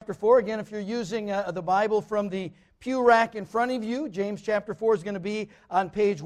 chapter 4. Again, if you're using the Bible from the pew rack in front of you, James chapter 4 is going to be on page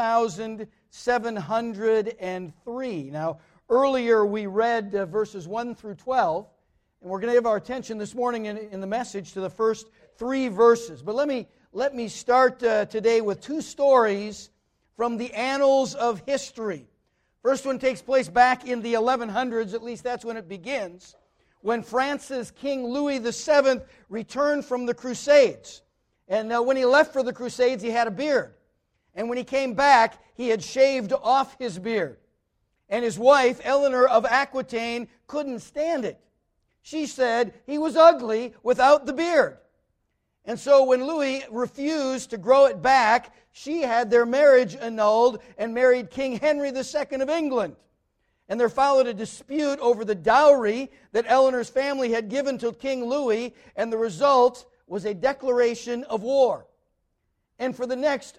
1703. Now, earlier we read verses 1 through 12, and we're going to give our attention this morning in the message to the first 3 verses. But let me start today with 2 stories from the annals of history. First one takes place back in the 1100s, at least that's when it begins, when France's King Louis VII returned from the Crusades. And when he left for the Crusades, he had a beard. And when he came back, he had shaved off his beard. And his wife, Eleanor of Aquitaine, couldn't stand it. She said he was ugly without the beard. And so when Louis refused to grow it back, she had their marriage annulled and married King Henry II of England. And there followed a dispute over the dowry that Eleanor's family had given to King Louis, and the result was a declaration of war. And for the next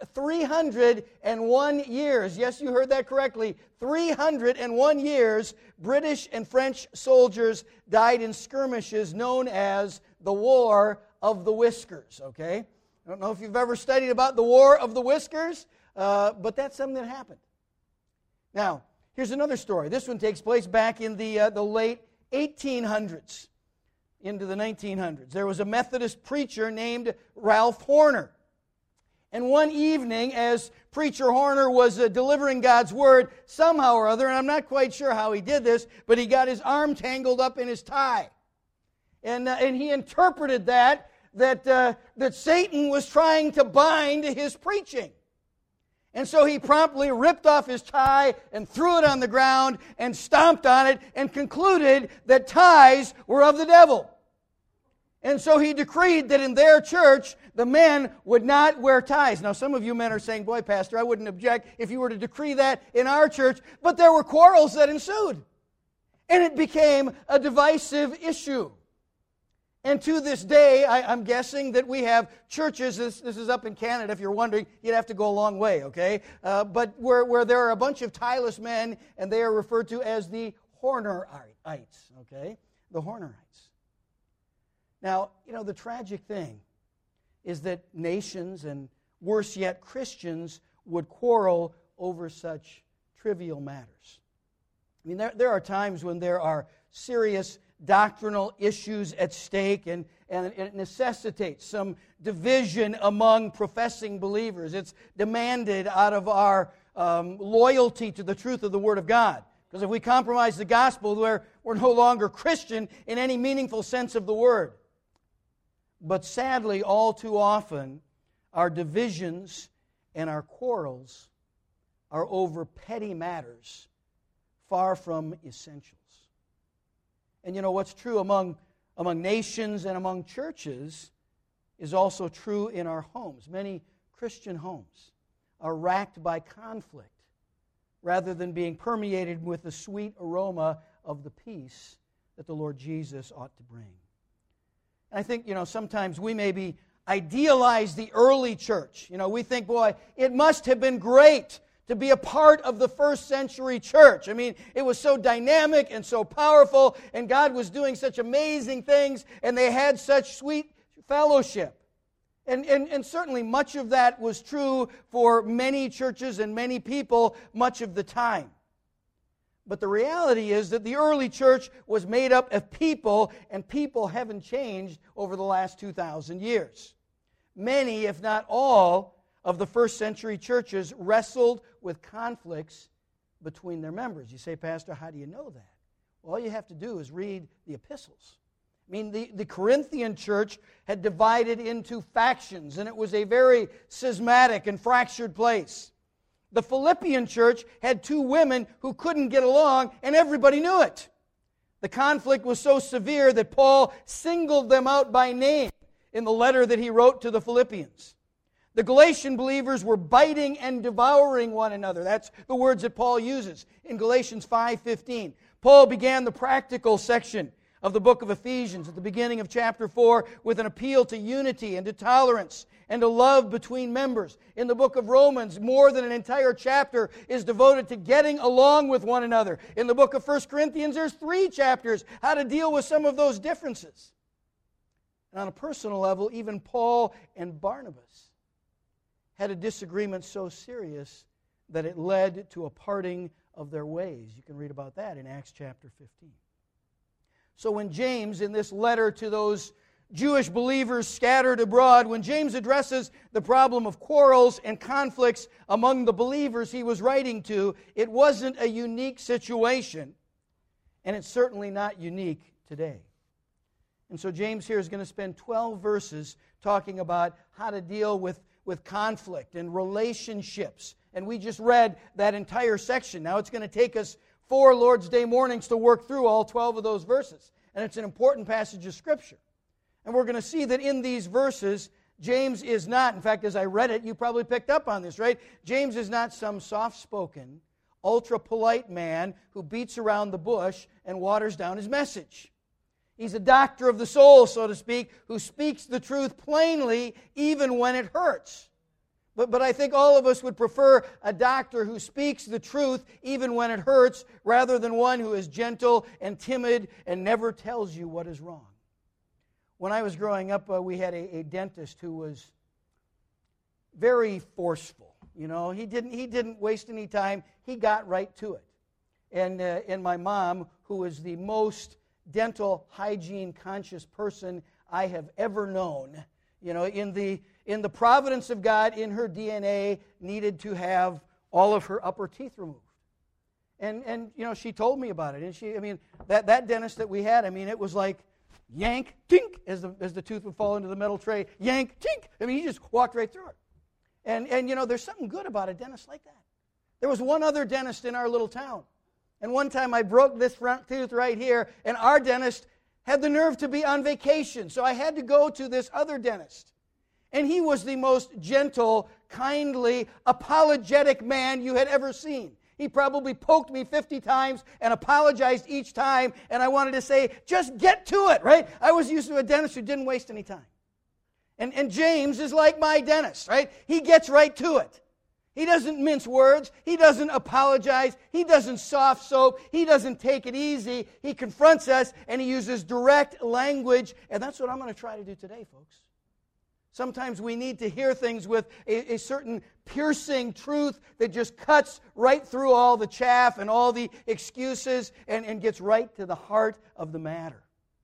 301 years, yes, you heard that correctly, 301 years, British and French soldiers died in skirmishes known as the War of the Whiskers, okay? I don't know if you've ever studied about the War of the Whiskers, but that's something that happened. Now, here's another story. This one takes place back in the late 1800s into the 1900s. There was a Methodist preacher named Ralph Horner. And one evening, as Preacher Horner was delivering God's Word, somehow or other, and I'm not quite sure how he did this, but he got his arm tangled up in his tie. And he interpreted that Satan was trying to bind his preaching. And so he promptly ripped off his tie and threw it on the ground and stomped on it and concluded that ties were of the devil. And so he decreed that in their church, the men would not wear ties. Now, some of you men are saying, boy, Pastor, I wouldn't object if you were to decree that in our church. But there were quarrels that ensued. And it became a divisive issue. And to this day, I'm guessing that we have churches, this is up in Canada, if you're wondering, you'd have to go a long way, okay? But where there are a bunch of tieless men, and they are referred to as the Hornerites, okay? The Hornerites. Now, the tragic thing is that nations, and worse yet, Christians, would quarrel over such trivial matters. I mean, there are times when there are serious doctrinal issues at stake, and it necessitates some division among professing believers. It's demanded out of our loyalty to the truth of the Word of God. Because if we compromise the gospel, we're no longer Christian in any meaningful sense of the word. But sadly, all too often, our divisions and our quarrels are over petty matters, far from essentials. And what's true among nations and among churches is also true in our homes. Many Christian homes are racked by conflict rather than being permeated with the sweet aroma of the peace that the Lord Jesus ought to bring. And I think, sometimes we maybe idealize the early church. We think, boy, it must have been great to be a part of the first century church. I mean, it was so dynamic and so powerful, and God was doing such amazing things, and they had such sweet fellowship. And certainly much of that was true for many churches and many people much of the time. But the reality is that the early church was made up of people, and people haven't changed over the last 2,000 years. Many, if not all, of the first century churches wrestled with conflicts between their members. You say, Pastor, how do you know that? Well, all you have to do is read the epistles. I mean, the Corinthian church had divided into factions, and it was a very schismatic and fractured place. The Philippian church had 2 women who couldn't get along, and everybody knew it. The conflict was so severe that Paul singled them out by name in the letter that he wrote to the Philippians. The Galatian believers were biting and devouring one another. That's the words that Paul uses in Galatians 5:15. Paul began the practical section of the book of Ephesians at the beginning of chapter 4 with an appeal to unity and to tolerance and to love between members. In the book of Romans, more than an entire chapter is devoted to getting along with one another. In the book of 1 Corinthians, there's 3 chapters how to deal with some of those differences. And on a personal level, even Paul and Barnabas had a disagreement so serious that it led to a parting of their ways. You can read about that in Acts chapter 15. So when James, in this letter to those Jewish believers scattered abroad, when James addresses the problem of quarrels and conflicts among the believers he was writing to, it wasn't a unique situation, and it's certainly not unique today. And so James here is going to spend 12 verses talking about how to deal with conflict and relationships. And we just read that entire section. Now it's going to take us 4 Lord's Day mornings to work through all 12 of those verses. And it's an important passage of Scripture. And we're going to see that in these verses, James is not, in fact, as I read it, you probably picked up on this, right? James is not some soft-spoken, ultra-polite man who beats around the bush and waters down his message. He's a doctor of the soul, so to speak, who speaks the truth plainly even when it hurts. But I think all of us would prefer a doctor who speaks the truth even when it hurts rather than one who is gentle and timid and never tells you what is wrong. When I was growing up, we had a dentist who was very forceful. You know, he didn't waste any time. He got right to it. And my mom, who was the most dental hygiene conscious person I have ever known, you know, in the providence of God, in her DNA, needed to have all of her upper teeth removed. And you know, she told me about it. And that dentist that we had, it was like yank, tink, as the tooth would fall into the metal tray, yank, tink. He just walked right through it. And you know, there's something good about a dentist like that. There was one other dentist in our little town. And one time I broke this front tooth right here, and our dentist had the nerve to be on vacation. So I had to go to this other dentist. And he was the most gentle, kindly, apologetic man you had ever seen. He probably poked me 50 times and apologized each time, and I wanted to say, just get to it, right? I was used to a dentist who didn't waste any time. And James is like my dentist, right? He gets right to it. He doesn't mince words. He doesn't apologize. He doesn't soft soap. He doesn't take it easy. He confronts us, and he uses direct language, and that's what I'm going to try to do today, folks. Sometimes we need to hear things with a certain piercing truth that just cuts right through all the chaff and all the excuses and gets right to the heart of the matter.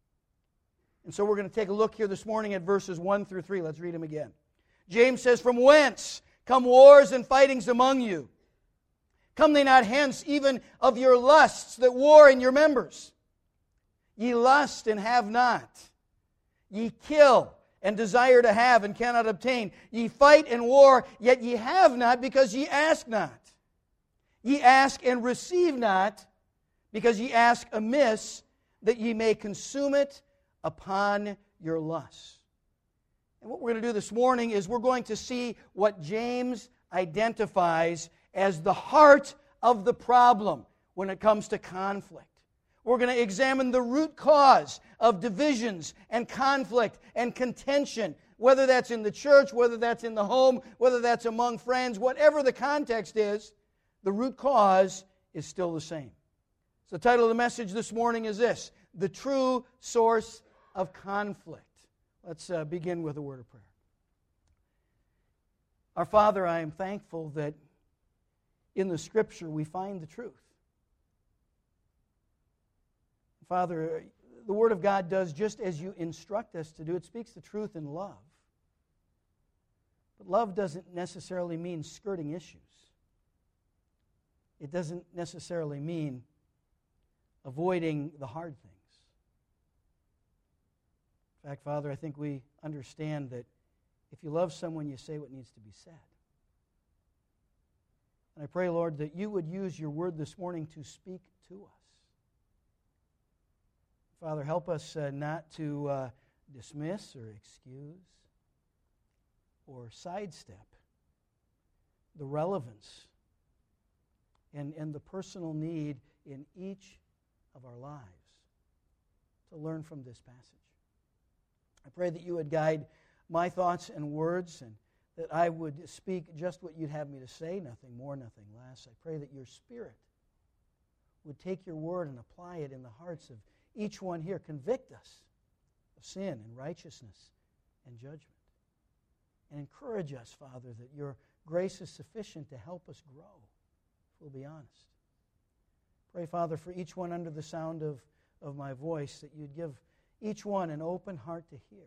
And so we're going to take a look here this morning at verses 1 through 3. Let's read them again. James says, "From whence come wars and fightings among you? Come they not hence even of your lusts that war in your members? Ye lust and have not. Ye kill and desire to have and cannot obtain. Ye fight and war, yet ye have not because ye ask not. Ye ask and receive not because ye ask amiss, that ye may consume it upon your lusts." And what we're going to do this morning is we're going to see what James identifies as the heart of the problem when it comes to conflict. We're going to examine the root cause of divisions and conflict and contention, whether that's in the church, whether that's in the home, whether that's among friends, whatever the context is, the root cause is still the same. So the title of the message this morning is this: The True Source of Conflict. Let's begin with a word of prayer. Our Father, I am thankful that in the Scripture we find the truth. Father, the Word of God does just as you instruct us to do. It speaks the truth in love. But love doesn't necessarily mean skirting issues. It doesn't necessarily mean avoiding the hard things. In fact, Father, I think we understand that if you love someone, you say what needs to be said. And I pray, Lord, that you would use your word this morning to speak to us. Father, help us not to dismiss or excuse or sidestep the relevance and the personal need in each of our lives to learn from this passage. I pray that you would guide my thoughts and words, and that I would speak just what you'd have me to say, nothing more, nothing less. I pray that your Spirit would take your word and apply it in the hearts of each one here. Convict us of sin and righteousness and judgment. And encourage us, Father, that your grace is sufficient to help us grow, if we'll be honest. Pray, Father, for each one under the sound of my voice, that you'd give each one an open heart to hear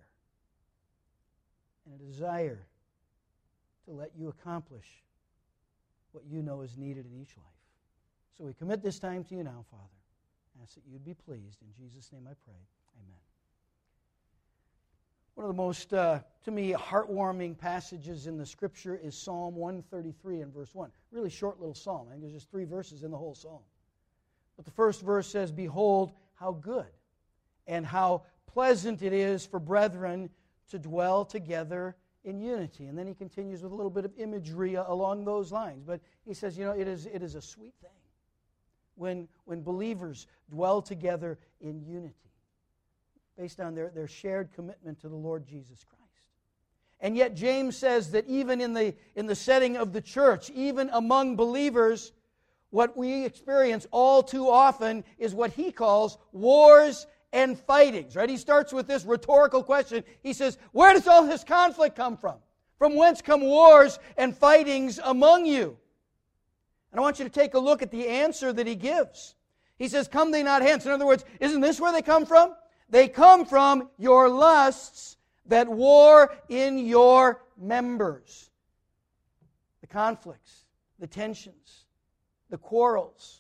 and a desire to let you accomplish what you know is needed in each life. So we commit this time to you now, Father. Ask that you'd be pleased. In Jesus' name I pray. Amen. One of the most, to me, heartwarming passages in the Scripture is Psalm 133 and verse 1. Really short little psalm. I think there's just 3 verses in the whole psalm. But the first verse says, "Behold, how good and how pleasant it is for brethren to dwell together in unity." And then he continues with a little bit of imagery along those lines. But he says, it is a sweet thing when believers dwell together in unity, based on their shared commitment to the Lord Jesus Christ. And yet James says that even in the setting of the church, even among believers, what we experience all too often is what he calls wars and fightings, right? He starts with this rhetorical question. He says, where does all this conflict come from? From whence come wars and fightings among you? And I want you to take a look at the answer that he gives. He says, come they not hence. In other words, isn't this where they come from? They come from your lusts that war in your members. The conflicts, the tensions, the quarrels,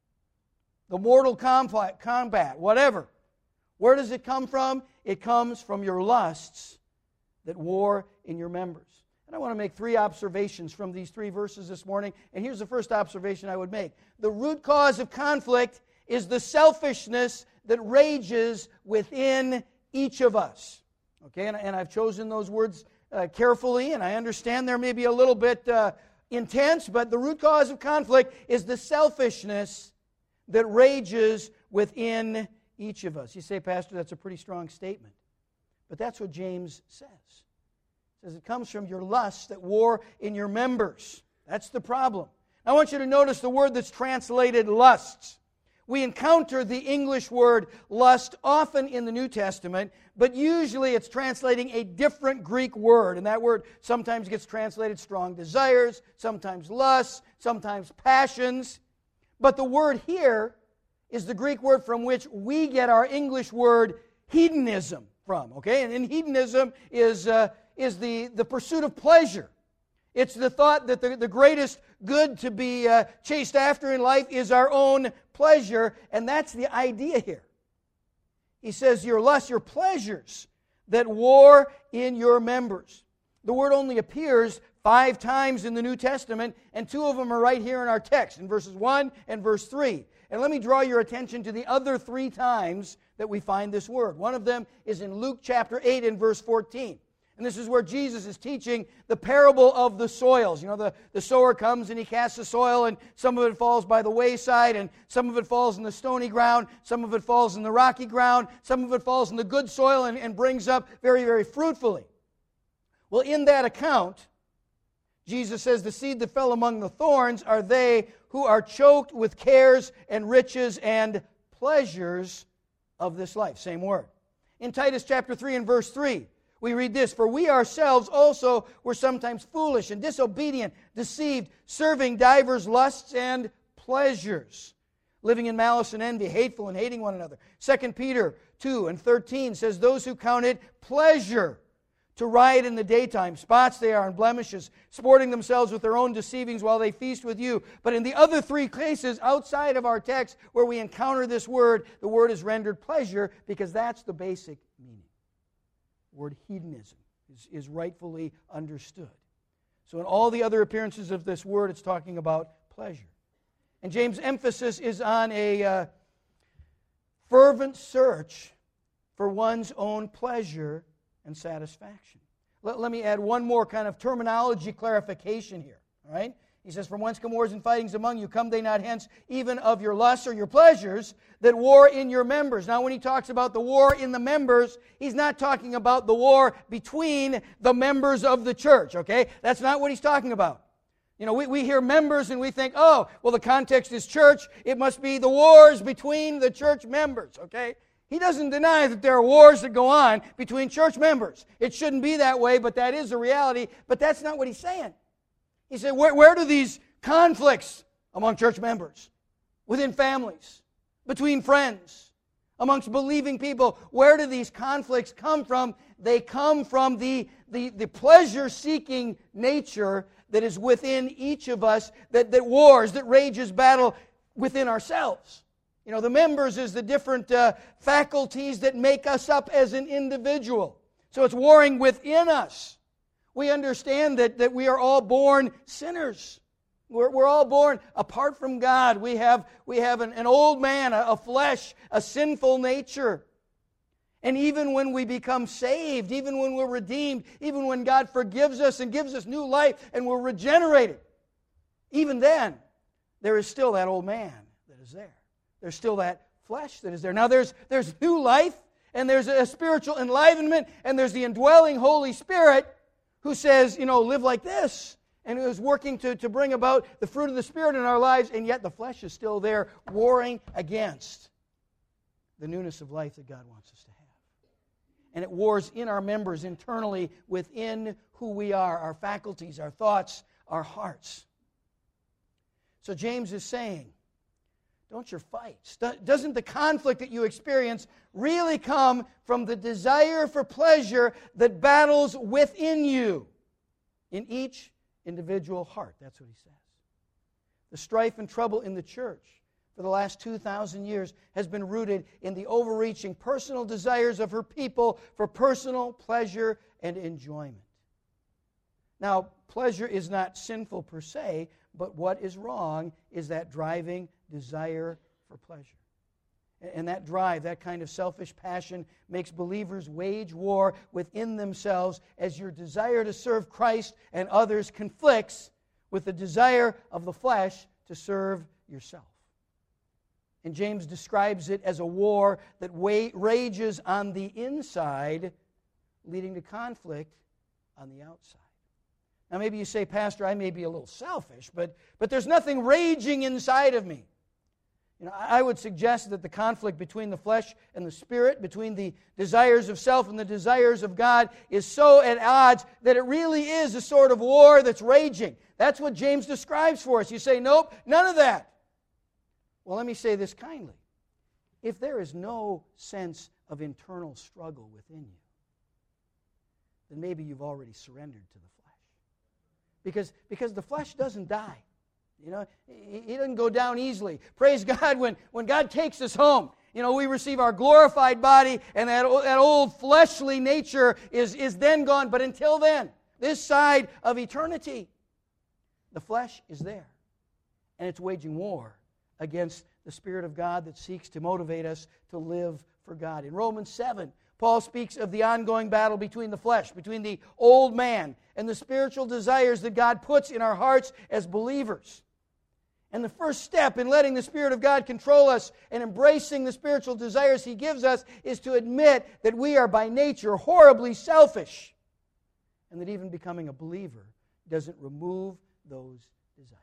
the mortal combat, whatever. Where does it come from? It comes from your lusts that war in your members. And I want to make 3 observations from these 3 verses this morning. And here's the first observation I would make. The root cause of conflict is the selfishness that rages within each of us. Okay, and I've chosen those words carefully, and I understand they're maybe a little bit intense, but the root cause of conflict is the selfishness that rages within each of us. You say, Pastor, that's a pretty strong statement. But that's what James says. He says it comes from your lusts that war in your members. That's the problem. I want you to notice the word that's translated lusts. We encounter the English word lust often in the New Testament, but usually it's translating a different Greek word. And that word sometimes gets translated strong desires, sometimes lusts, sometimes passions. But the word here is the Greek word from which we get our English word hedonism from. Okay? And hedonism is the pursuit of pleasure. It's the thought that the greatest good to be chased after in life is our own pleasure, and that's the idea here. He says your lusts, your pleasures that war in your members. The word only appears 5 times in the New Testament, and 2 of them are right here in our text, in verses 1 and verse 3. And let me draw your attention to the other 3 times that we find this word. One of them is in Luke chapter 8 and verse 14. And this is where Jesus is teaching the parable of the soils. You know, the sower comes and he casts the soil, and some of it falls by the wayside, and some of it falls in the stony ground, some of it falls in the rocky ground, some of it falls in the good soil and brings up very, very fruitfully. Well, in that account, Jesus says the seed that fell among the thorns are they who are choked with cares and riches and pleasures of this life. Same word. In Titus chapter 3 and verse 3, we read this, for we ourselves also were sometimes foolish and disobedient, deceived, serving divers lusts and pleasures, living in malice and envy, hateful and hating one another. 2 Peter 2 and 13 says, those who count it pleasure to riot in the daytime, spots they are and blemishes, sporting themselves with their own deceivings while they feast with you. But in the other 3 cases outside of our text where we encounter this word, the word is rendered pleasure because that's the basic meaning. The word hedonism is rightfully understood. So in all the other appearances of this word, it's talking about pleasure. And James' emphasis is on a fervent search for one's own pleasure and satisfaction. Let me add one more kind of terminology clarification here. All right? He says, from whence come wars and fightings among you? Come they not hence, even of your lusts or your pleasures that war in your members. Now, when he talks about the war in the members, he's not talking about the war between the members of the church, okay? That's not what he's talking about. You know, we hear members and we think, oh, well, the context is church. It must be the wars between the church members, okay? He doesn't deny that there are wars that go on between church members. It shouldn't be that way, but that is a reality. But that's not what he's saying. He said, where do these conflicts among church members, within families, between friends, amongst believing people, where do these conflicts come from? They come from the pleasure-seeking nature that is within each of us, that wars, that rages battle within ourselves. You know, the members is the different faculties that make us up as an individual. So it's warring within us. We understand that we are all born sinners. We're all born apart from God. We have an old man, a flesh, a sinful nature. And even when we become saved, even when we're redeemed, even when God forgives us and gives us new life and we're regenerated, even then, there is still that old man that is there. There's still that flesh that is there. Now there's new life, and there's a spiritual enlivenment, and there's the indwelling Holy Spirit who says, live like this, and who is working to bring about the fruit of the Spirit in our lives, and yet the flesh is still there warring against the newness of life that God wants us to have. And it wars in our members internally within who we are, our faculties, our thoughts, our hearts. So James is saying, don't your fights, doesn't the conflict that you experience really come from the desire for pleasure that battles within you in each individual heart? That's what he says. The strife and trouble in the church for the last 2,000 years has been rooted in the overreaching personal desires of her people for personal pleasure and enjoyment. Now, pleasure is not sinful per se, but what is wrong is that driving desire for pleasure. And that drive, that kind of selfish passion, makes believers wage war within themselves as your desire to serve Christ and others conflicts with the desire of the flesh to serve yourself. And James describes it as a war that rages on the inside, leading to conflict on the outside. Now maybe you say, Pastor, I may be a little selfish, but there's nothing raging inside of me. I would suggest that the conflict between the flesh and the spirit, between the desires of self and the desires of God, is so at odds that it really is a sort of war that's raging. That's what James describes for us. You say, nope, none of that. Well, let me say this kindly. If there is no sense of internal struggle within you, then maybe you've already surrendered to the flesh. Because the flesh doesn't die. He doesn't go down easily. Praise God, when God takes us home, we receive our glorified body, and that old fleshly nature is then gone. But until then, this side of eternity, the flesh is there. And it's waging war against the Spirit of God that seeks to motivate us to live for God. In Romans 7, Paul speaks of the ongoing battle between the flesh, between the old man, and the spiritual desires that God puts in our hearts as believers. And the first step in letting the Spirit of God control us and embracing the spiritual desires He gives us is to admit that we are by nature horribly selfish, and that even becoming a believer doesn't remove those desires.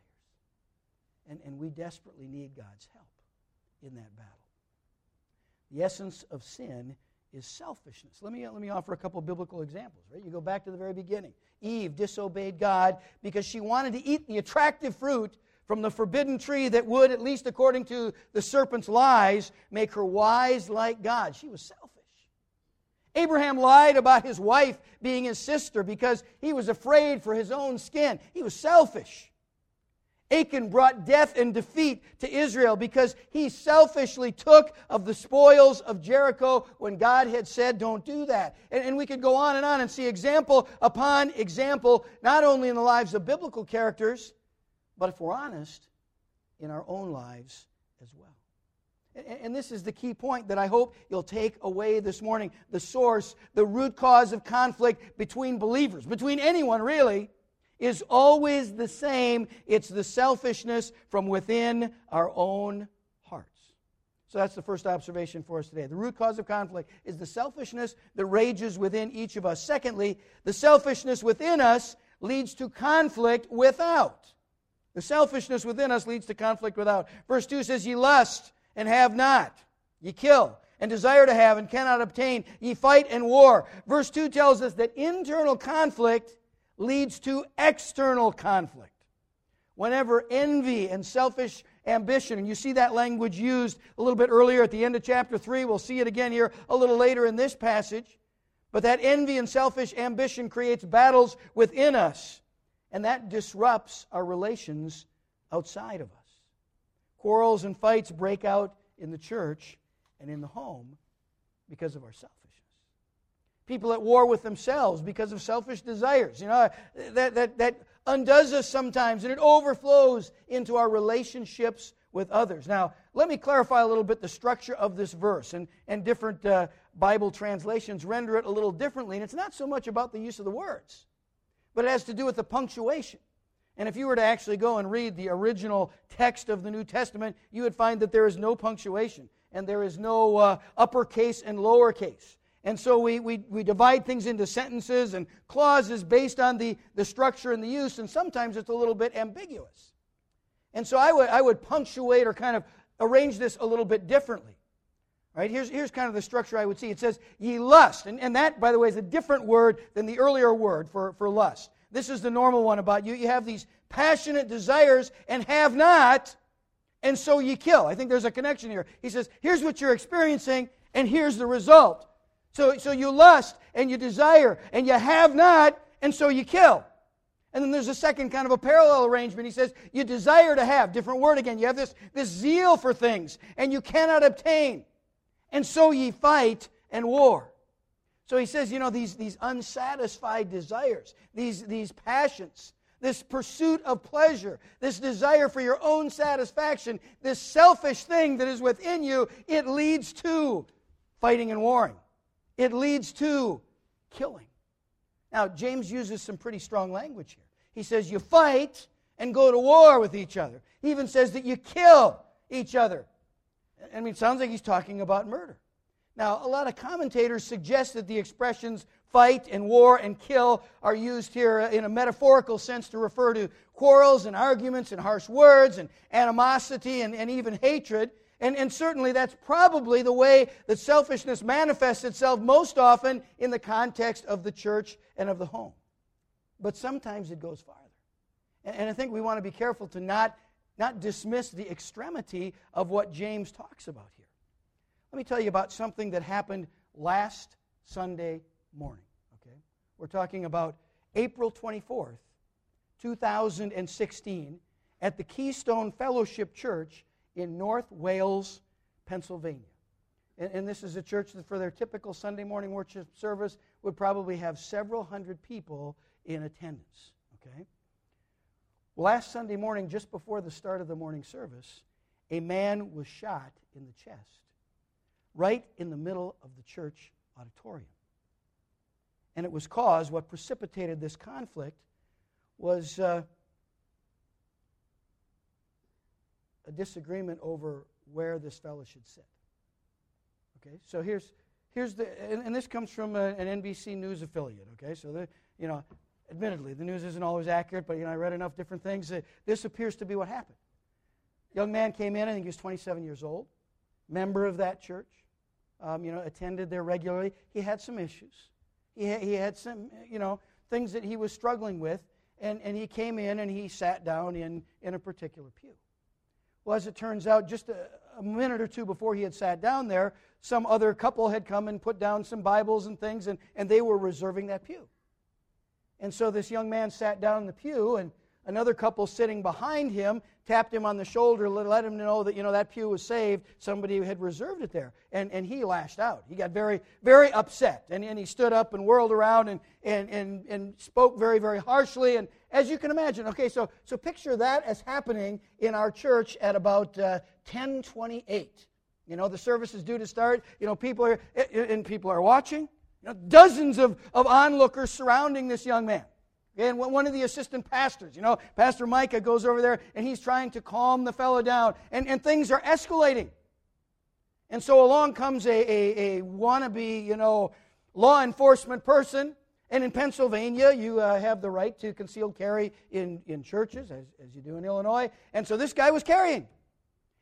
And we desperately need God's help in that battle. The essence of sin is selfishness. Let me offer a couple of biblical examples. Right? You go back to the very beginning. Eve disobeyed God because she wanted to eat the attractive fruit from the forbidden tree that would, at least according to the serpent's lies, make her wise like God. She was selfish. Abraham lied about his wife being his sister because he was afraid for his own skin. He was selfish. Achan brought death and defeat to Israel because he selfishly took of the spoils of Jericho when God had said, don't do that. And we could go on and see example upon example, not only in the lives of biblical characters, but if we're honest, in our own lives as well. And this is the key point that I hope you'll take away this morning. The source, the root cause of conflict between believers, between anyone really, is always the same. It's the selfishness from within our own hearts. So that's the first observation for us today. The root cause of conflict is the selfishness that rages within each of us. Secondly, the selfishness within us leads to conflict without. The selfishness within us leads to conflict without. Verse 2 says, ye lust and have not. Ye kill and desire to have and cannot obtain. Ye fight and war. Verse 2 tells us that internal conflict leads to external conflict. Whenever envy and selfish ambition, and you see that language used a little bit earlier at the end of chapter 3, we'll see it again here a little later in this passage, but that envy and selfish ambition creates battles within us, and that disrupts our relations outside of us. Quarrels and fights break out in the church and in the home because of our selfishness. People at war with themselves because of selfish desires. That undoes us sometimes, and it overflows into our relationships with others. Now, let me clarify a little bit the structure of this verse, and different Bible translations render it a little differently, and it's not so much about the use of the words, but it has to do with the punctuation. And if you were to actually go and read the original text of the New Testament, you would find that there is no punctuation, and there is no uppercase and lowercase. And so we divide things into sentences and clauses based on the structure and the use, and sometimes it's a little bit ambiguous. And so I would punctuate or kind of arrange this a little bit differently. Right? Here's kind of the structure I would see. It says, ye lust. And that, by the way, is a different word than the earlier word for lust. This is the normal one about you. You have these passionate desires and have not, and so ye kill. I think there's a connection here. He says, here's what you're experiencing, and here's the result. So you lust, and you desire, and you have not, and so you kill. And then there's a second kind of a parallel arrangement. He says, you desire to have, different word again. You have this zeal for things, and you cannot obtain. And so ye fight and war. So he says, these unsatisfied desires, these passions, this pursuit of pleasure, this desire for your own satisfaction, this selfish thing that is within you, it leads to fighting and warring. It leads to killing. Now, James uses some pretty strong language here. He says you fight and go to war with each other. He even says that you kill each other. I mean, it sounds like he's talking about murder. Now, a lot of commentators suggest that the expressions fight and war and kill are used here in a metaphorical sense to refer to quarrels and arguments and harsh words and animosity and even hatred. And certainly that's probably the way that selfishness manifests itself most often in the context of the church and of the home. But sometimes it goes farther. And I think we want to be careful to not dismiss the extremity of what James talks about here. Let me tell you about something that happened last Sunday morning. Okay, we're talking about April 24th, 2016, at the Keystone Fellowship Church in North Wales, Pennsylvania. And this is a church that for their typical Sunday morning worship service would probably have several hundred people in attendance. Okay? Last Sunday morning, just before the start of the morning service, a man was shot in the chest, right in the middle of the church auditorium. And it was caused, what precipitated this conflict was a disagreement over where this fellow should sit. Okay, so here's the, and this comes from an NBC News affiliate. Okay, so admittedly, the news isn't always accurate, but I read enough different things. This appears to be what happened. Young man came in, I think he was 27 years old, member of that church, attended there regularly. He had some issues. He had some, things that he was struggling with, and he came in and he sat down in a particular pew. Well, as it turns out, just a minute or two before he had sat down there, some other couple had come and put down some Bibles and things, and they were reserving that pew. And so this young man sat down in the pew, and another couple sitting behind him tapped him on the shoulder, let him know that, that pew was saved. Somebody had reserved it there. And he lashed out. He got very, very upset. And he stood up and whirled around and spoke very, very harshly. And as you can imagine, okay, so picture that as happening in our church at about 10:28. The service is due to start. People are watching. Dozens of onlookers surrounding this young man. And one of the assistant pastors, Pastor Micah goes over there and he's trying to calm the fellow down. And things are escalating. And so along comes a wannabe, law enforcement person. And in Pennsylvania, you have the right to concealed carry in churches, as you do in Illinois. And so this guy was carrying.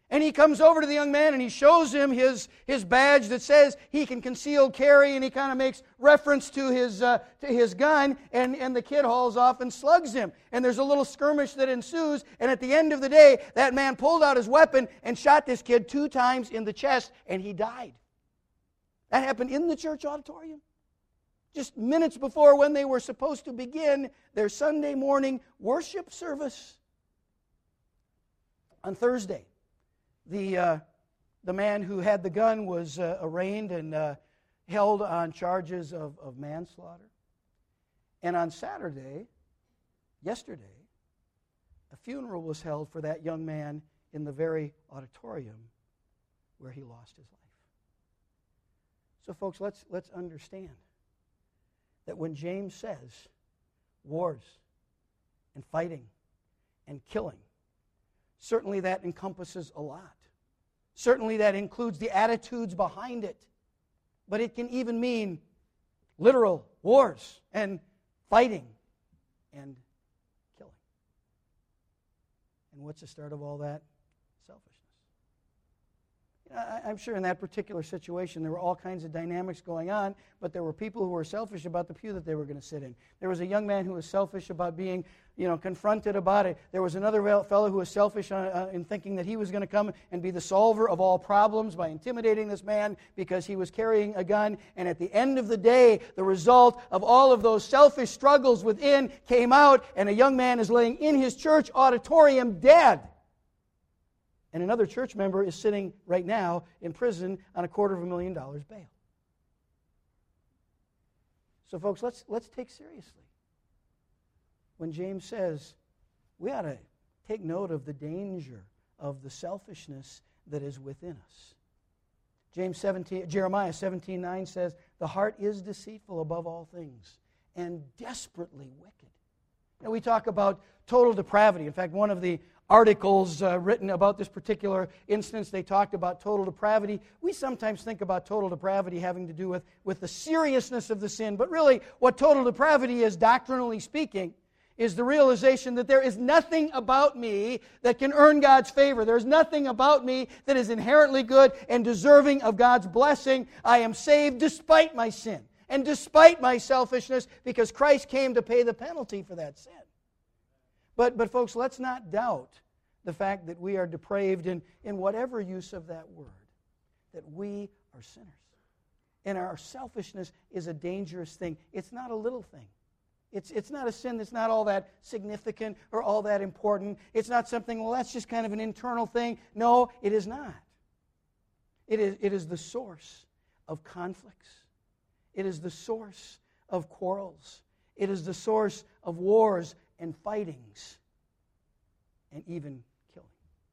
And he comes over to the young man and he shows him his badge that says he can concealed carry, and he kind of makes reference to his gun, and the kid hauls off and slugs him. And there's a little skirmish that ensues, and at the end of the day, that man pulled out his weapon and shot this kid 2 times in the chest, and he died. That happened in the church auditorium, just minutes before when they were supposed to begin their Sunday morning worship service. On Thursday, the man who had the gun was arraigned and held on charges of manslaughter. And on Saturday, yesterday, a funeral was held for that young man in the very auditorium where he lost his life. So folks, let's understand that when James says wars and fighting and killing, certainly that encompasses a lot. Certainly that includes the attitudes behind it. But it can even mean literal wars and fighting and killing. And what's the start of all that? Selfishness. I'm sure in that particular situation there were all kinds of dynamics going on, but there were people who were selfish about the pew that they were going to sit in. There was a young man who was selfish about being, confronted about it. There was another fellow who was selfish in thinking that he was going to come and be the solver of all problems by intimidating this man because he was carrying a gun. And at the end of the day, the result of all of those selfish struggles within came out, and a young man is laying in his church auditorium dead. And another church member is sitting right now in prison on $250,000 bail. So folks, let's take seriously when James says we ought to take note of the danger of the selfishness that is within us. Jeremiah 17:9 says, "The heart is deceitful above all things and desperately wicked." We talk about total depravity. In fact, one of the articles written about this particular instance, they talked about total depravity. We sometimes think about total depravity having to do with the seriousness of the sin, but really what total depravity is, doctrinally speaking, is the realization that there is nothing about me that can earn God's favor. There's nothing about me that is inherently good and deserving of God's blessing. I am saved despite my sin and despite my selfishness because Christ came to pay the penalty for that sin. But folks, let's not doubt the fact that we are depraved in whatever use of that word, that we are sinners. And our selfishness is a dangerous thing. It's not a little thing. It's not a sin that's not all that significant or all that important. It's not something, well, that's just kind of an internal thing. No, it is not. It is the source of conflicts. It is the source of quarrels. It is the source of wars and fightings, and even killing.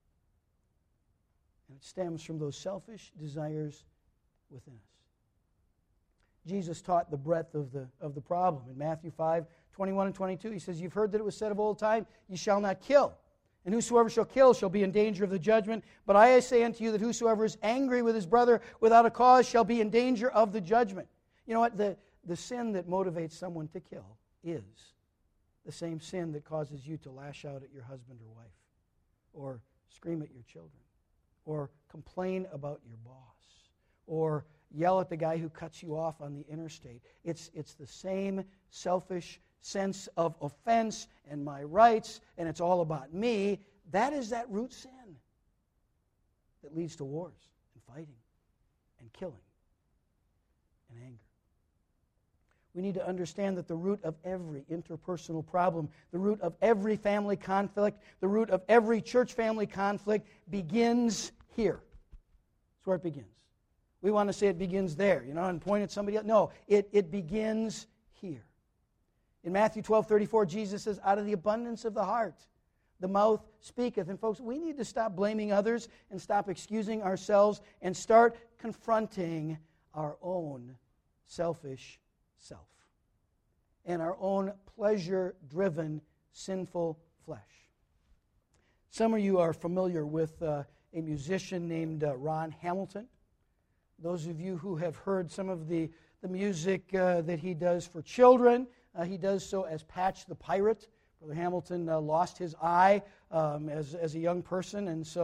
And it stems from those selfish desires within us. Jesus taught the breadth of the problem. In Matthew 5:21 and 22, he says, "You've heard that it was said of old time, you shall not kill. And whosoever shall kill shall be in danger of the judgment. But I say unto you that whosoever is angry with his brother without a cause shall be in danger of the judgment." You know what? The sin that motivates someone to kill is the same sin that causes you to lash out at your husband or wife, or scream at your children, or complain about your boss, or yell at the guy who cuts you off on the interstate. It's the same selfish sense of offense and my rights, and it's all about me. That is that root sin that leads to wars and fighting and killing and anger. We need to understand that the root of every interpersonal problem, the root of every family conflict, the root of every church family conflict begins here. That's where it begins. We want to say it begins there, and point at somebody else. No, it begins here. In Matthew 12:34, Jesus says, "Out of the abundance of the heart, the mouth speaketh." And folks, we need to stop blaming others and stop excusing ourselves and start confronting our own selfish self and our own pleasure-driven, sinful flesh. Some of you are familiar with a musician named Ron Hamilton. Those of you who have heard some of the music that he does for children, he does so as Patch the Pirate. Brother Hamilton lost his eye as a young person, and so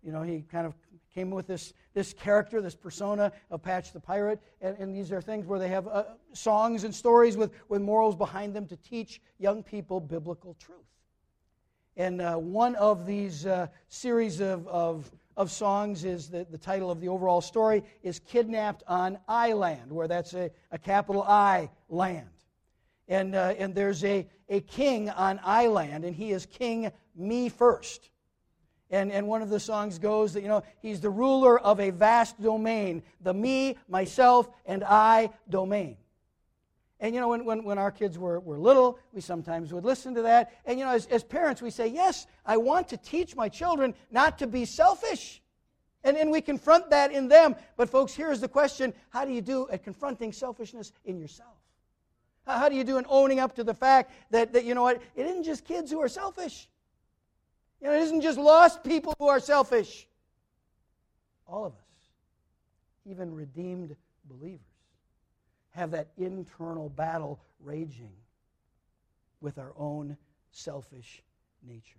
he kind of came with this character, this persona of Patch the Pirate, and these are things where they have songs and stories with morals behind them to teach young people biblical truth. And one of these series of songs is the title of the overall story is Kidnapped on I-Land, where that's a capital I land. And there's a king on I-Land, and he is King Me First. And one of the songs goes that, he's the ruler of a vast domain, the me, myself, and I domain. And, when our kids were little, we sometimes would listen to that. And, as parents, we say, yes, I want to teach my children not to be selfish. And we confront that in them. But, folks, here's the question. How do you do at confronting selfishness in yourself? How do you do in owning up to the fact that it isn't just kids who are selfish. It isn't just lost people who are selfish. All of us, even redeemed believers, have that internal battle raging with our own selfish nature.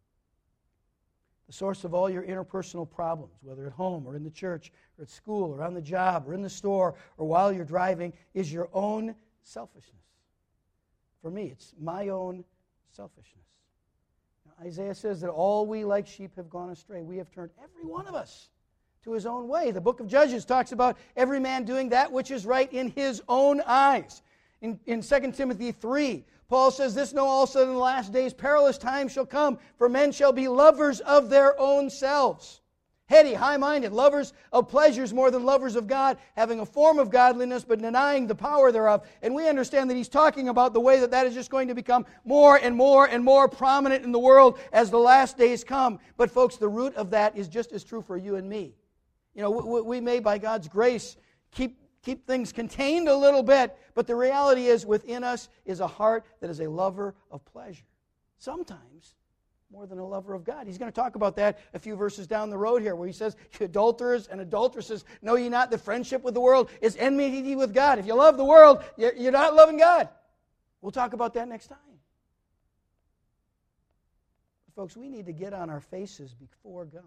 The source of all your interpersonal problems, whether at home or in the church or at school or on the job or in the store or while you're driving, is your own selfishness. For me, it's my own selfishness. Isaiah says that all we like sheep have gone astray. We have turned every one of us to his own way. The book of Judges talks about every man doing that which is right in his own eyes. In 2 Timothy 3, Paul says, this know also in the last days perilous times shall come, for men shall be lovers of their own selves. Heady, high-minded, lovers of pleasures more than lovers of God, having a form of godliness but denying the power thereof. And we understand that he's talking about the way that is just going to become more and more and more prominent in the world as the last days come. But folks, the root of that is just as true for you and me. We may, by God's grace, keep things contained a little bit, but the reality is within us is a heart that is a lover of pleasure. Sometimes more than a lover of God. He's going to talk about that a few verses down the road here, where he says, you adulterers and adulteresses, know ye not that friendship with the world is enmity with God? If you love the world, you're not loving God. We'll talk about that next time. Folks, we need to get on our faces before God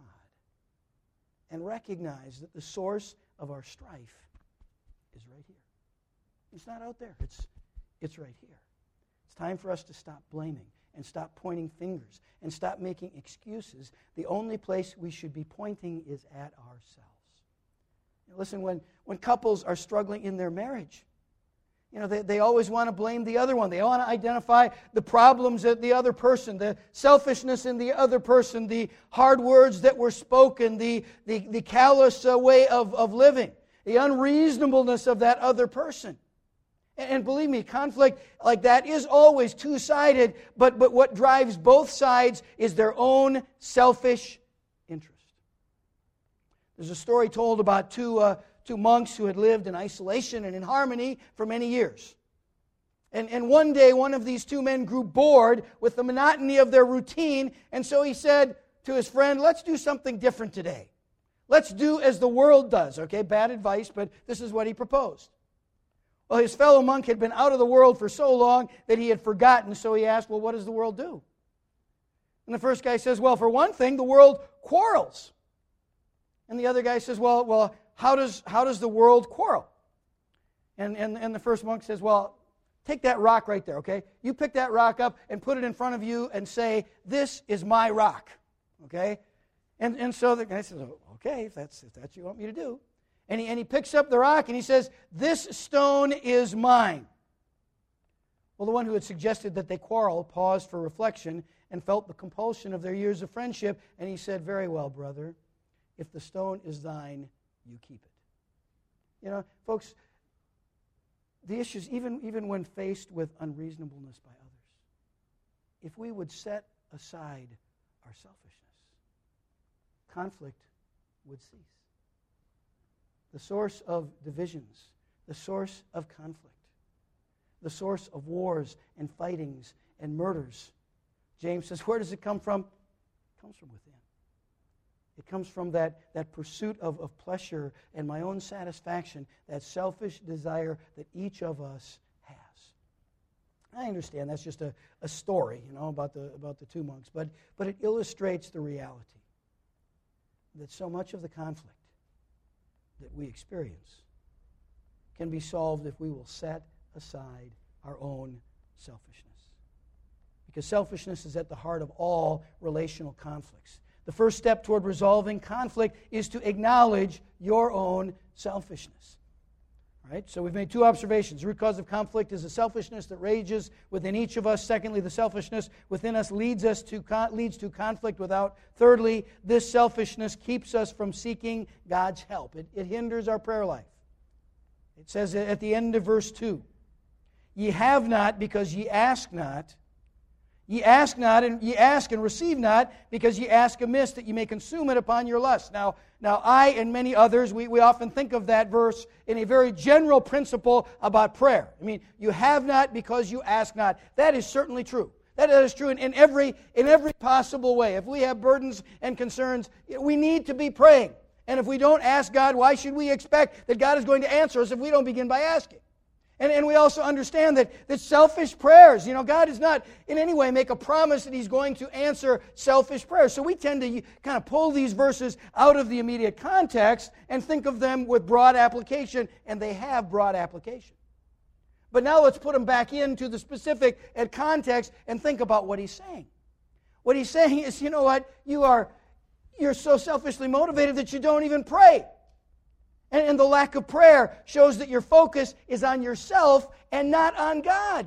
and recognize that the source of our strife is right here. It's not out there. It's right here. It's time for us to stop blaming and stop pointing fingers and stop making excuses. The only place we should be pointing is at ourselves. Listen, when couples are struggling in their marriage, they always want to blame the other one. They want to identify the problems at the other person, the selfishness in the other person, the hard words that were spoken, the callous way of living, the unreasonableness of that other person. And believe me, conflict like that is always two-sided, but what drives both sides is their own selfish interest. There's a story told about two monks who had lived in isolation and in harmony for many years. And one day, one of these two men grew bored with the monotony of their routine, and so he said to his friend, let's do something different today. Let's do as the world does. Okay, bad advice, but this is what he proposed. Well, his fellow monk had been out of the world for so long that he had forgotten, so he asked, well, what does the world do? And the first guy says, well, for one thing, the world quarrels. And the other guy says, well, how does the world quarrel? And the first monk says, well, take that rock right there, okay? You pick that rock up and put it in front of you and say, this is my rock, okay? And so the guy says, okay, if that's what you want me to do. And he picks up the rock and he says, this stone is mine. Well, the one who had suggested that they quarrel paused for reflection and felt the compulsion of their years of friendship, and he said, very well, brother, if the stone is thine, you keep it. Folks, the issues, even when faced with unreasonableness by others, if we would set aside our selfishness, conflict would cease. The source of divisions, the source of conflict, the source of wars and fightings and murders. James says, where does it come from? It comes from within. It comes from that pursuit of pleasure and my own satisfaction, that selfish desire that each of us has. I understand that's just a story, about the two monks, but it illustrates the reality. that so much of the conflict that we experience can be solved if we will set aside our own selfishness. Because selfishness is at the heart of all relational conflicts. The first step toward resolving conflict is to acknowledge your own selfishness. Right? So we've made two observations. The root cause of conflict is the selfishness that rages within each of us. Secondly, the selfishness within us leads to conflict without. Thirdly, this selfishness keeps us from seeking God's help. It hinders our prayer life. It says at the end of verse 2, "Ye have not because ye ask not. Ye ask not, and ye ask and receive not, because ye ask amiss, that ye may consume it upon your lust." Now I and many others, we often think of that verse in a very general principle about prayer. I mean, you have not because you ask not. That is certainly true. That is true in every possible way. If we have burdens and concerns, we need to be praying. And if we don't ask God, why should we expect that God is going to answer us if we don't begin by asking? And we also understand that selfish prayers, God does not in any way make a promise that He's going to answer selfish prayers. So we tend to kind of pull these verses out of the immediate context and think of them with broad application, and they have broad application. But now let's put them back into the specific and context and think about what He's saying. What He's saying is, you know what? You're so selfishly motivated that you don't even pray. And the lack of prayer shows that your focus is on yourself and not on God.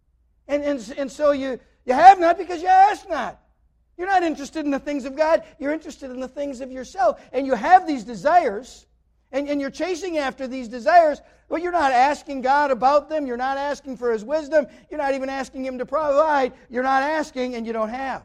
And so you have not because you ask not. You're not interested in the things of God. You're interested in the things of yourself. And you have these desires, and you're chasing after these desires, but you're not asking God about them. You're not asking for His wisdom. You're not even asking Him to provide. You're not asking, and you don't have.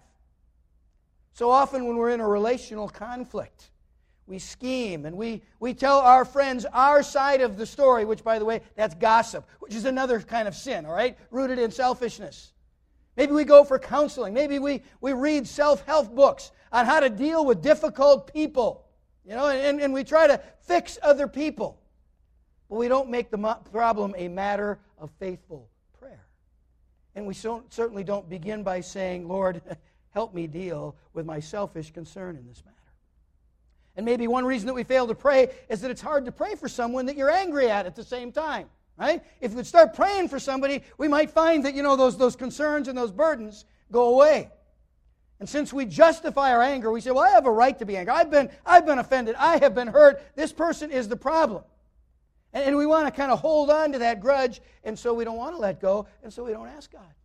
So often when we're in a relational conflict, we scheme and we tell our friends our side of the story, which, by the way, that's gossip, which is another kind of sin, all right, rooted in selfishness. Maybe we go for counseling. Maybe we read self-help books on how to deal with difficult people, and we try to fix other people. But we don't make the problem a matter of faithful prayer. And we certainly don't begin by saying, "Lord, help me deal with my selfish concern in this matter." And maybe one reason that we fail to pray is that it's hard to pray for someone that you're angry at the same time, right? If we would start praying for somebody, we might find that, those concerns and those burdens go away. And since we justify our anger, we say, "Well, I have a right to be angry. I've been offended. I have been hurt. This person is the problem." And we want to kind of hold on to that grudge, and so we don't want to let go, and so we don't ask God.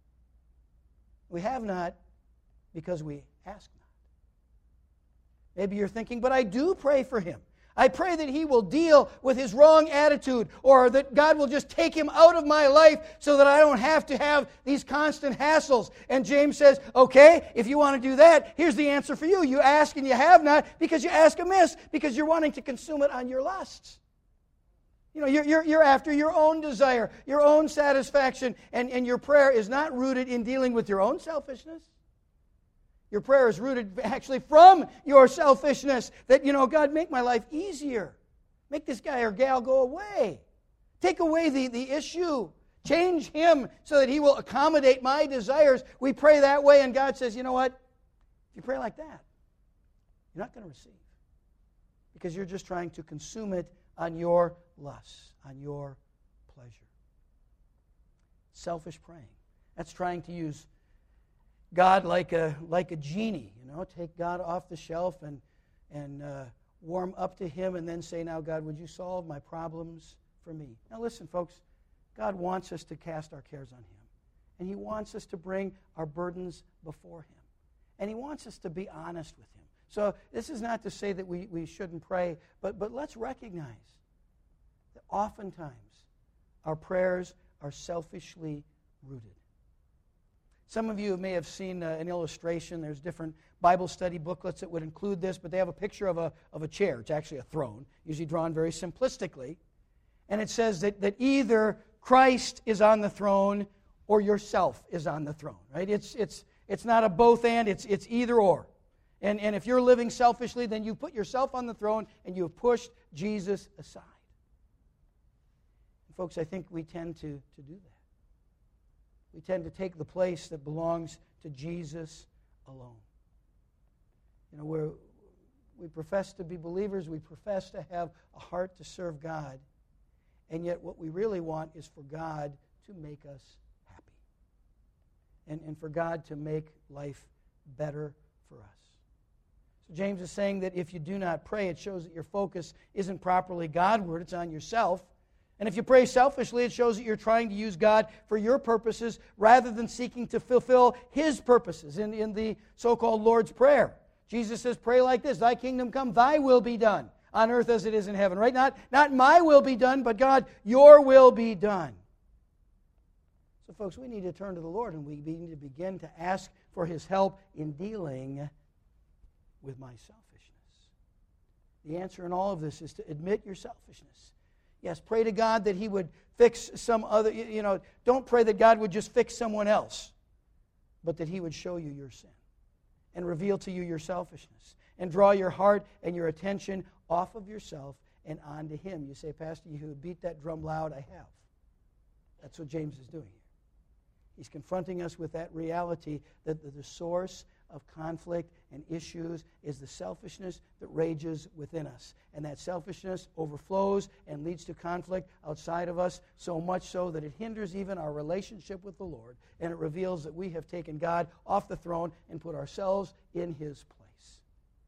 We have not because we ask not. Maybe you're thinking, "But I do pray for him. I pray that he will deal with his wrong attitude, or that God will just take him out of my life so that I don't have to have these constant hassles." And James says, okay, if you want to do that, here's the answer for you. You ask and you have not because you ask amiss, because you're wanting to consume it on your lusts. You're after your own desire, your own satisfaction, and your prayer is not rooted in dealing with your own selfishness. Your prayer is rooted actually from your selfishness. That, God, make my life easier. Make this guy or gal go away. Take away the issue. Change him so that he will accommodate my desires. We pray that way, and God says, you know what? If you pray like that, you're not going to receive. Because you're just trying to consume it on your lusts, on your pleasure. Selfish praying. That's trying to use God like a genie, take God off the shelf and warm up to Him and then say, "Now, God, would you solve my problems for me?" Now, listen, folks, God wants us to cast our cares on Him. And He wants us to bring our burdens before Him. And He wants us to be honest with Him. So this is not to say that we shouldn't pray, but let's recognize that oftentimes our prayers are selfishly rooted. Some of you may have seen an illustration. There's different Bible study booklets that would include this, but they have a picture of a chair. It's actually a throne, usually drawn very simplistically. And it says that either Christ is on the throne or yourself is on the throne, right? It's not a both and, it's either or. And if you're living selfishly, then you put yourself on the throne and you have pushed Jesus aside. And folks, I think we tend to do that. We tend to take the place that belongs to Jesus alone. We profess to be believers. We profess to have a heart to serve God. And yet what we really want is for God to make us happy. And for God to make life better for us. So James is saying that if you do not pray, it shows that your focus isn't properly Godward. It's on yourself. And if you pray selfishly, it shows that you're trying to use God for your purposes rather than seeking to fulfill His purposes in the so-called Lord's Prayer. Jesus says, pray like this, thy kingdom come, thy will be done on earth as it is in heaven. Right? Not my will be done, but God, your will be done. So folks, we need to turn to the Lord and we need to begin to ask for His help in dealing with my selfishness. The answer in all of this is to admit your selfishness. Yes, pray to God that He would fix some other, don't pray that God would just fix someone else, but that He would show you your sin and reveal to you your selfishness and draw your heart and your attention off of yourself and onto Him. You say, Pastor, you beat that drum loud. I have. That's what James is doing here. He's confronting us with that reality that the source of conflict and issues is the selfishness that rages within us. And that selfishness overflows and leads to conflict outside of us, so much so that it hinders even our relationship with the Lord, and it reveals that we have taken God off the throne and put ourselves in His place.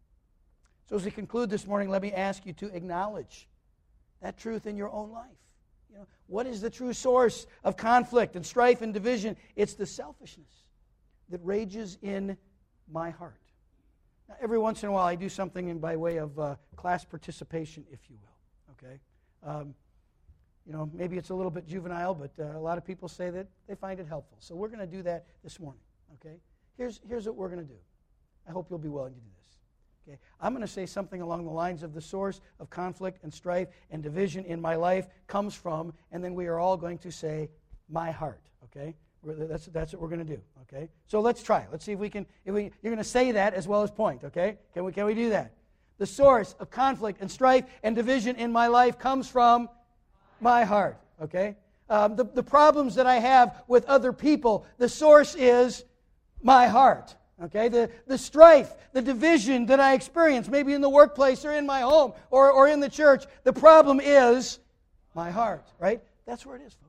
So as we conclude this morning, let me ask you to acknowledge that truth in your own life. What is the true source of conflict and strife and division? It's the selfishness that rages in my heart. Now, every once in a while, I do something by way of class participation, if you will. Okay, maybe it's a little bit juvenile, but a lot of people say that they find it helpful. So we're going to do that this morning. Okay, here's what we're going to do. I hope you'll be willing to do this. Okay, I'm going to say something along the lines of the source of conflict and strife and division in my life comes from, and then we are all going to say, my heart. Okay. That's what we're going to do, okay? So let's try. Let's see if we can. You're going to say that as well as point, okay? Can we do that? The source of conflict and strife and division in my life comes from my heart, okay? The problems that I have with other people, the source is my heart, okay? The strife, the division that I experience, maybe in the workplace or in my home or in the church, the problem is my heart, right? That's where it is, folks.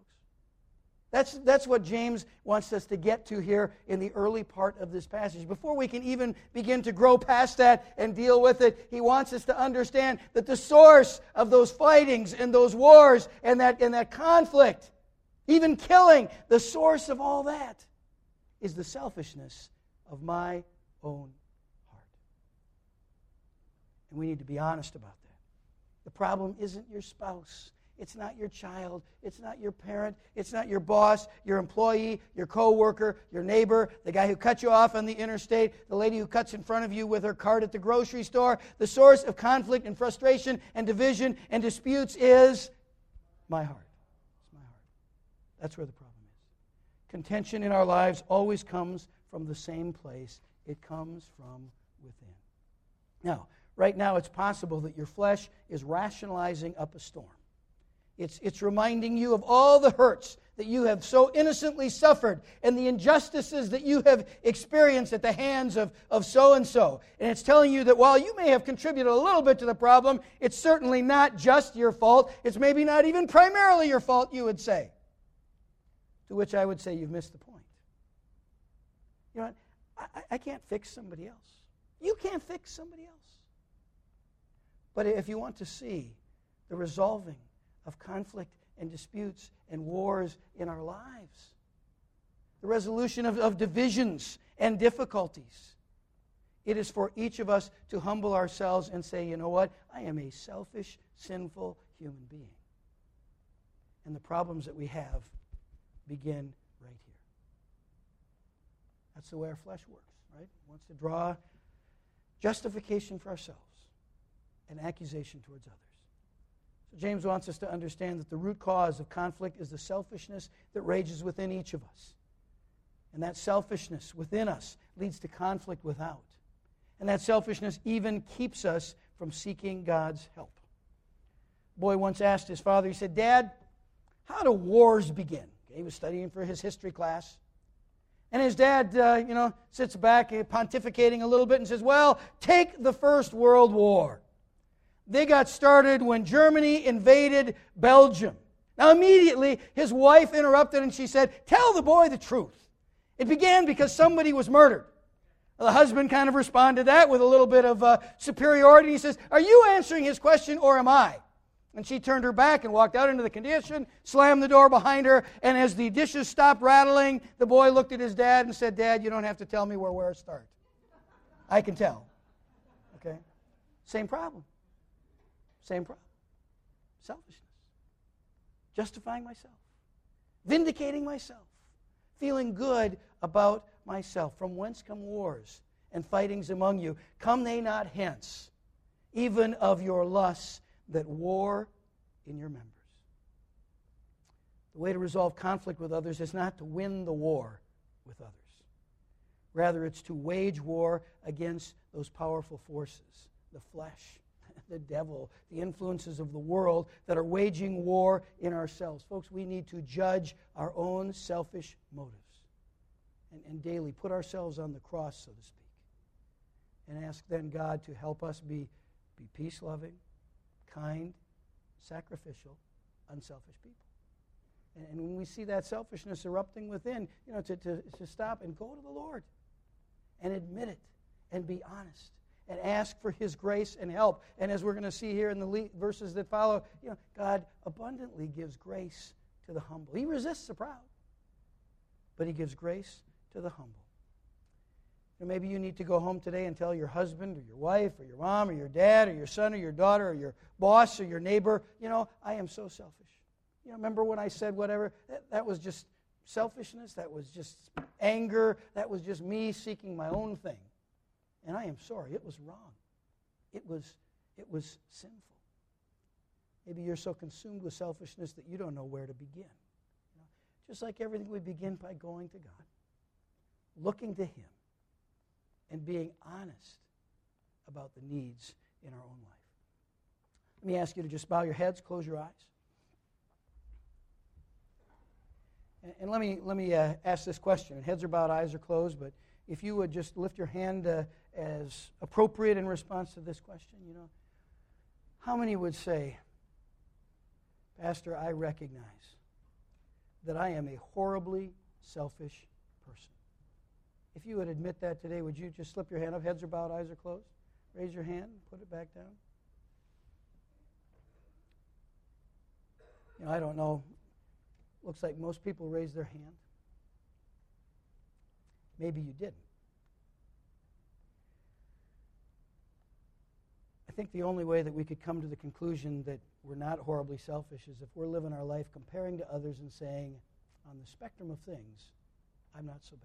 That's what James wants us to get to here in the early part of this passage. Before we can even begin to grow past that and deal with it, he wants us to understand that the source of those fightings and those wars and that conflict, even killing, the source of all that is the selfishness of my own heart. And we need to be honest about that. The problem isn't your spouse. It's not your child. It's not your parent. It's not your boss, your employee, your coworker, your neighbor, the guy who cut you off on the interstate, the lady who cuts in front of you with her cart at the grocery store. The source of conflict and frustration and division and disputes is my heart. It's my heart. That's where the problem is. Contention in our lives always comes from the same place. It comes from within. Now, right now it's possible that your flesh is rationalizing up a storm. It's reminding you of all the hurts that you have so innocently suffered and the injustices that you have experienced at the hands of so-and-so. And it's telling you that while you may have contributed a little bit to the problem, it's certainly not just your fault. It's maybe not even primarily your fault, you would say. To which I would say you've missed the point. You know what? I can't fix somebody else. You can't fix somebody else. But if you want to see the resolving of conflict and disputes and wars in our lives, the resolution of divisions and difficulties, it is for each of us to humble ourselves and say, you know what? I am a selfish, sinful human being. And the problems that we have begin right here. That's the way our flesh works, right? It wants to draw justification for ourselves and accusation towards others. So James wants us to understand that the root cause of conflict is the selfishness that rages within each of us. And that selfishness within us leads to conflict without. And that selfishness even keeps us from seeking God's help. A boy once asked his father, he said, Dad, how do wars begin? Okay, he was studying for his history class. And his dad, sits back pontificating a little bit and says, well, take the First World War. They got started when Germany invaded Belgium. Now, immediately, his wife interrupted and she said, tell the boy the truth. It began because somebody was murdered. The husband kind of responded to that with a little bit of superiority. He says, are you answering his question or am I? And she turned her back and walked out into the kitchen, slammed the door behind her, and as the dishes stopped rattling, the boy looked at his dad and said, Dad, you don't have to tell me where to start. I can tell. Okay? Same problem. Same problem. Selfishness. Justifying myself. Vindicating myself. Feeling good about myself. From whence come wars and fightings among you? Come they not hence, even of your lusts that war in your members. The way to resolve conflict with others is not to win the war with others. Rather, it's to wage war against those powerful forces, the flesh, the devil, the influences of the world that are waging war in ourselves. Folks, we need to judge our own selfish motives and daily put ourselves on the cross, so to speak, and ask then God to help us be peace-loving, kind, sacrificial, unselfish people. And when we see that selfishness erupting within, to stop and go to the Lord and admit it and be honest and ask for His grace and help. And as we're going to see here in the verses that follow, God abundantly gives grace to the humble. He resists the proud, but He gives grace to the humble. Maybe you need to go home today and tell your husband or your wife or your mom or your dad or your son or your daughter or your boss or your neighbor, I am so selfish. Remember when I said whatever? That was just selfishness. That was just anger. That was just me seeking my own thing. And I am sorry. It was wrong. It was sinful. Maybe you're so consumed with selfishness that you don't know where to begin. Just like everything, we begin by going to God, looking to Him, and being honest about the needs in our own life. Let me ask you to just bow your heads, close your eyes. And let me ask this question. Heads are bowed, eyes are closed, but if you would just lift your hand as appropriate in response to this question, how many would say, Pastor, I recognize that I am a horribly selfish person? If you would admit that today, would you just slip your hand up? Heads are bowed, eyes are closed. Raise your hand, put it back down. I don't know. Looks like most people raised their hand. Maybe you didn't. I think the only way that we could come to the conclusion that we're not horribly selfish is if we're living our life comparing to others and saying, on the spectrum of things, I'm not so bad.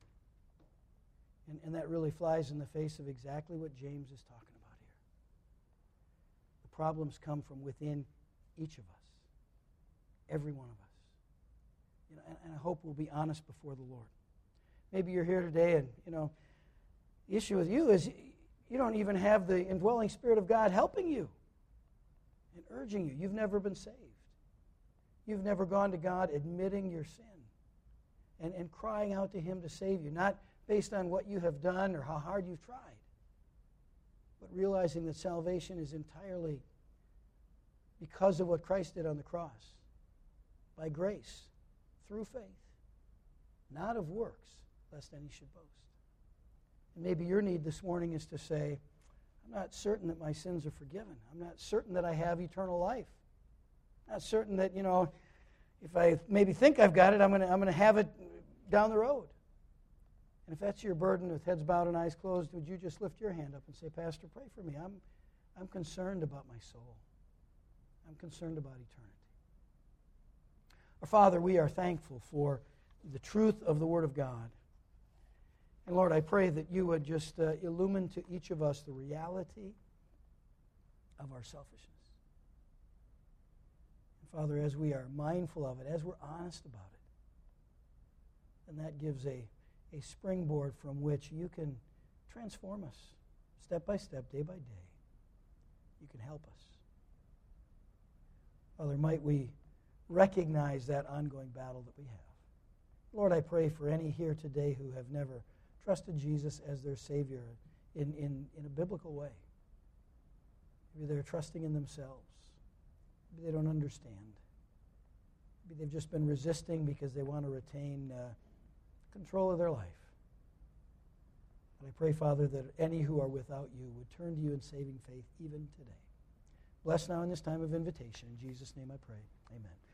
And that really flies in the face of exactly what James is talking about here. The problems come from within each of us, every one of us. And I hope we'll be honest before the Lord. Maybe you're here today and, the issue with you is you don't even have the indwelling Spirit of God helping you and urging you. You've never been saved. You've never gone to God admitting your sin and crying out to Him to save you, not based on what you have done or how hard you've tried, but realizing that salvation is entirely because of what Christ did on the cross, by grace, through faith, not of works, lest any should boast. And maybe your need this morning is to say, I'm not certain that my sins are forgiven. I'm not certain that I have eternal life. I'm not certain that, if I maybe think I've got it, I'm going to have it down the road. And if that's your burden with heads bowed and eyes closed, would you just lift your hand up and say, Pastor, pray for me. I'm concerned about my soul. I'm concerned about eternity. Our Father, we are thankful for the truth of the Word of God. And Lord, I pray that you would just illumine to each of us the reality of our selfishness. And Father, as we are mindful of it, as we're honest about it, then that gives a springboard from which you can transform us step by step, day by day. You can help us. Father, might we recognize that ongoing battle that we have Lord, I pray for any here today who have never trusted Jesus as their Savior in a biblical way. Maybe they're trusting in themselves. Maybe they don't understand. Maybe they've just been resisting because they want to retain control of their life. But I pray, Father, that any who are without you would turn to you in saving faith even today. Bless now in this time of invitation. In Jesus' name I pray. Amen.